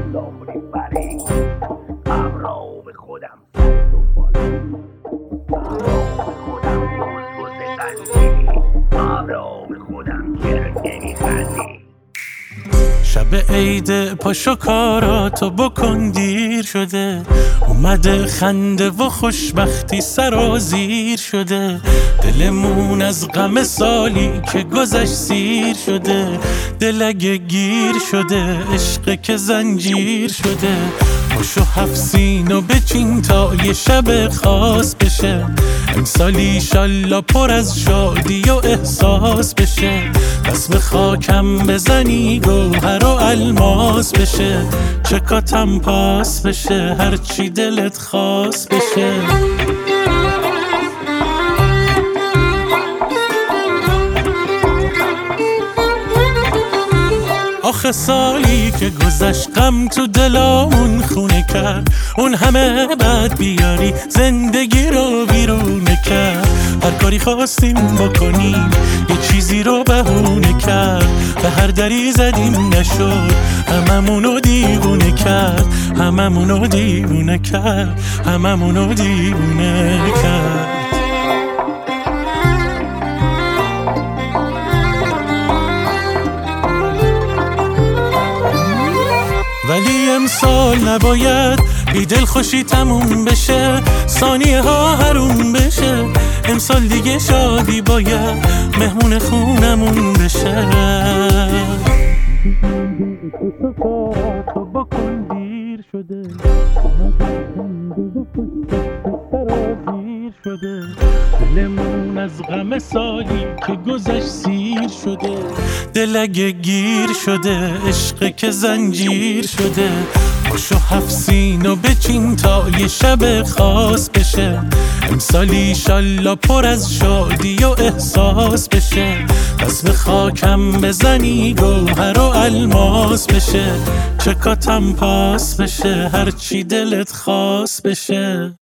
داخلی برای ابرا به خودم ساز و بالا ابرا به خودم بزرگ قندی ابرا به خودم گرگنی خندی. شب عید پاشو کاراتو بکن دیر شده، اومده خنده و خوشبختی سرازیر شده. دلمون از غم سالی که گذشت سیر شده، دل اگه گیر شده عشق که زنجیر شده. پاشو 7 سینو بچین تا یه شب خاص بشه، امسال ایشالله پر از شادی و احساس بشه. دست به خاکم بزنی گوهر و الماس بشه، چکاتم پاس بشه هرچی دلت خواست بشه. آخه سالی که گذشت غم تو دلامون خونه کرد، اون همه بد بیاری زندگی رو ویرونه کرد. هر کاری خواستیم بکنیم یه چیزی رو بهونه کرد، به هر دری زدیم نشد هممونو دیوونه کرد، هممونو دیوونه کرد، هممونو دیوونه کرد. ولی امسال نباید بی دل خوشی تموم بشه، ثانیه ها حروم بشه. امسال دیگه شادی باید مهمون خونمون بشه. دلمون از غم سالی که گذشت سیر شده، دل اگه گیر شده عشق که زنجیر شده. پاشو 7 سینو بچین تا یه شب خاص بشه، امسال ایشالله پر از شادی و احساس بشه. دست به خاکم بزنی گوهر و الماس بشه، چکاتم پاس بشه هرچی دلت خواست بشه.